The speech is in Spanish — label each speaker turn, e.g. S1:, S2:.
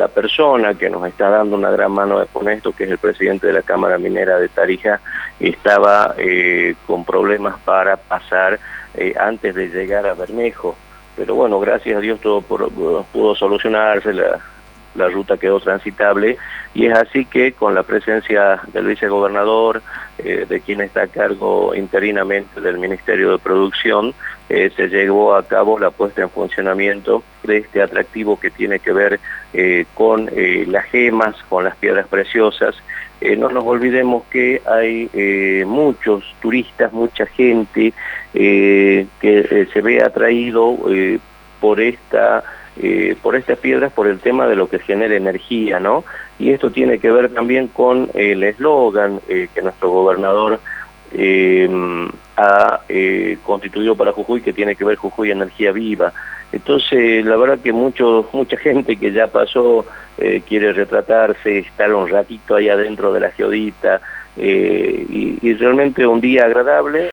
S1: la persona que nos está dando una gran mano con esto, que es el presidente de la Cámara Minera de Tarija, estaba con problemas para pasar antes de llegar a Bermejo. Pero bueno, gracias a Dios todo pudo solucionarse, la ruta quedó transitable, y es así que con la presencia del vicegobernador, de quien está a cargo interinamente del Ministerio de Producción, se llevó a cabo la puesta en funcionamiento de este atractivo que tiene que ver con las gemas, con las piedras preciosas. No nos olvidemos que hay muchos turistas, mucha gente que se ve atraído por estas piedras, por el tema de lo que genera energía, ¿no? Y esto tiene que ver también con el eslogan que nuestro gobernador ha constituido para Jujuy, que tiene que ver Jujuy Energía Viva. Entonces, la verdad que mucha gente que ya pasó quiere retratarse, estar un ratito ahí adentro de la geodita, y realmente un día agradable.